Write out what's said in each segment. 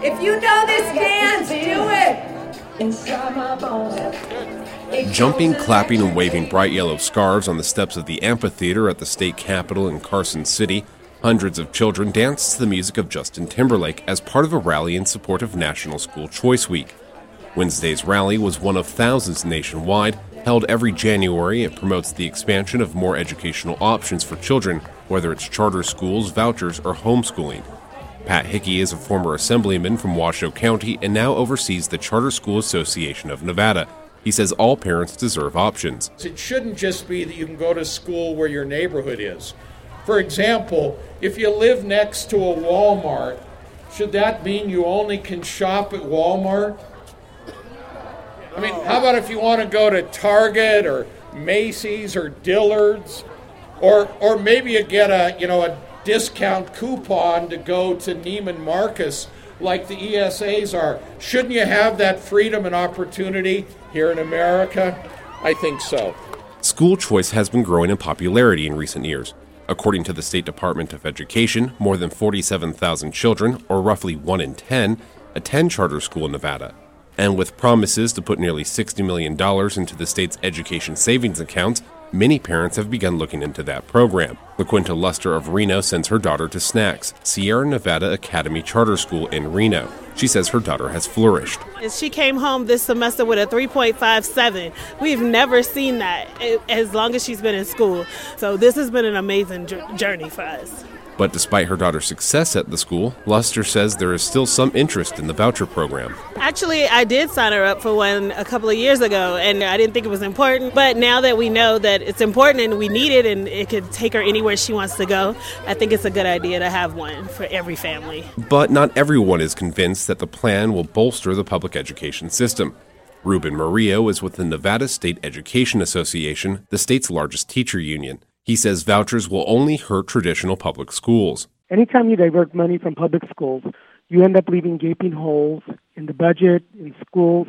If you know this dance, do it. Jumping, clapping, and waving bright yellow scarves on the steps of the amphitheater at the state capitol in Carson City, hundreds of children danced to the music of Justin Timberlake as part of a rally in support of National School Choice Week. Wednesday's rally was one of thousands nationwide, held every January. It promotes the expansion of more educational options for children, whether it's charter schools, vouchers, or homeschooling. Pat Hickey is a former assemblyman from Washoe County and now oversees the Charter School Association of Nevada. He says all parents deserve options. It shouldn't just be that you can go to school where your neighborhood is. For example, if you live next to a Walmart, should that mean you only can shop at Walmart? I mean, how about if you want to go to Target or Macy's or Dillard's, or maybe you get a discount coupon to go to Neiman Marcus like the ESAs are. Shouldn't you have that freedom and opportunity here in America? I think so. School choice has been growing in popularity in recent years. According to the State Department of Education, more than 47,000 children, or roughly 1 in 10, attend charter school in Nevada. And with promises to put nearly $60 million into the state's education savings accounts, many parents have begun looking into that program. LaQuinta Luster of Reno sends her daughter to SNACS, Sierra Nevada Academy Charter School in Reno. She says her daughter has flourished. She came home this semester with a 3.57. We've never seen that as long as she's been in school. So this has been an amazing journey for us. But despite her daughter's success at the school, Luster says there is still some interest in the voucher program. Actually, I did sign her up for one a couple of years ago, and I didn't think it was important. But now that we know that it's important and we need it and it could take her anywhere she wants to go, I think it's a good idea to have one for every family. But not everyone is convinced that the plan will bolster the public education system. Ruben Murillo is with the Nevada State Education Association, the state's largest teacher union. He says vouchers will only hurt traditional public schools. Anytime you divert money from public schools, you end up leaving gaping holes in the budget, in schools,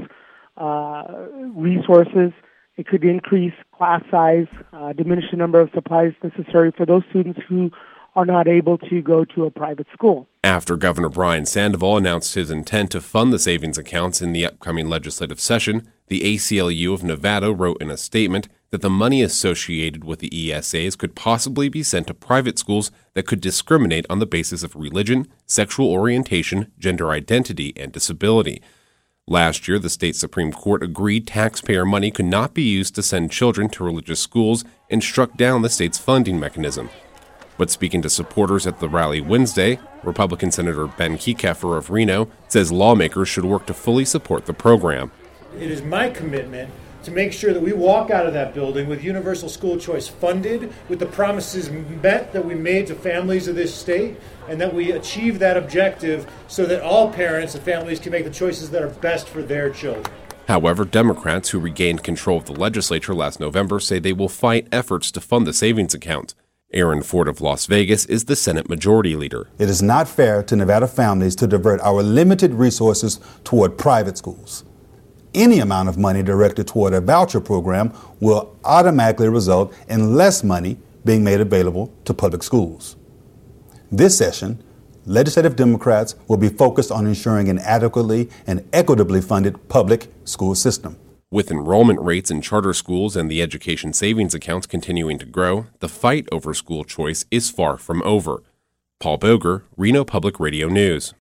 resources. It could increase class size, diminish the number of supplies necessary for those students who are not able to go to a private school. After Governor Brian Sandoval announced his intent to fund the savings accounts in the upcoming legislative session, the ACLU of Nevada wrote in a statement that the money associated with the ESAs could possibly be sent to private schools that could discriminate on the basis of religion, sexual orientation, gender identity, and disability. Last year, the state Supreme Court agreed taxpayer money could not be used to send children to religious schools and struck down the state's funding mechanism. But speaking to supporters at the rally Wednesday, Republican Senator Ben Kekeffer of Reno says lawmakers should work to fully support the program. It is my commitment to make sure that we walk out of that building with universal school choice funded, with the promises met that we made to families of this state, and that we achieve that objective so that all parents and families can make the choices that are best for their children. However, Democrats who regained control of the legislature last November say they will fight efforts to fund the savings account. Aaron Ford of Las Vegas is the Senate Majority Leader. It is not fair to Nevada families to divert our limited resources toward private schools. Any amount of money directed toward a voucher program will automatically result in less money being made available to public schools. This session, legislative Democrats will be focused on ensuring an adequately and equitably funded public school system. With enrollment rates in charter schools and the education savings accounts continuing to grow, the fight over school choice is far from over. Paul Boger, Reno Public Radio News.